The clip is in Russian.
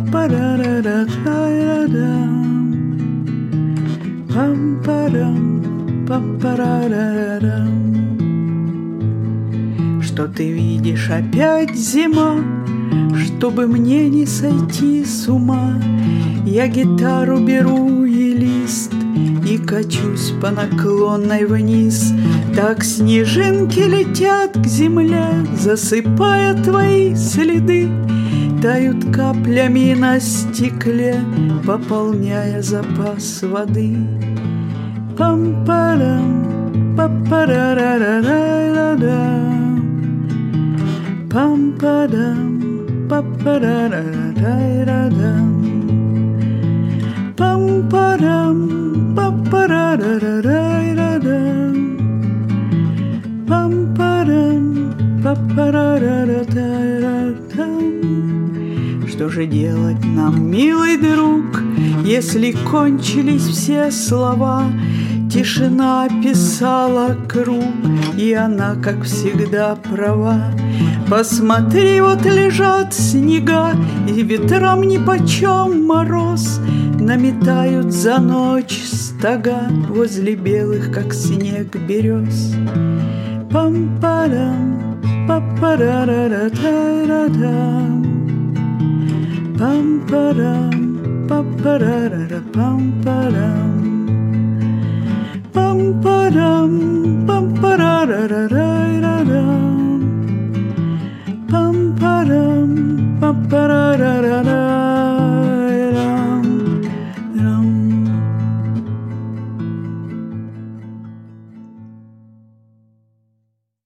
пам-парам-парам, пам-парам-пам-парам. Что ты видишь, опять зима, чтобы мне не сойти с ума. Я гитару беру и лист, и качусь по наклонной вниз. Так снежинки летят к земле, засыпая твои следы. Тают каплями на стекле, пополняя запас воды. Пам-парам, па-парарарарарам, пам-падам, па-парарарарарам, пам-парам, па-парарарарарам, пам-парам, па-парарарарарам. Что же делать нам, милый друг, если кончились все слова? Тишина описала круг, и она, как всегда, права. Посмотри, вот лежат снега, и ветрам нипочем мороз. Наметают за ночь стога возле белых, как снег, берез. Пам-парам, па-парарарарарам, пам-парам, па-парарара-пам-парам, пам-парам, пам-парарарара.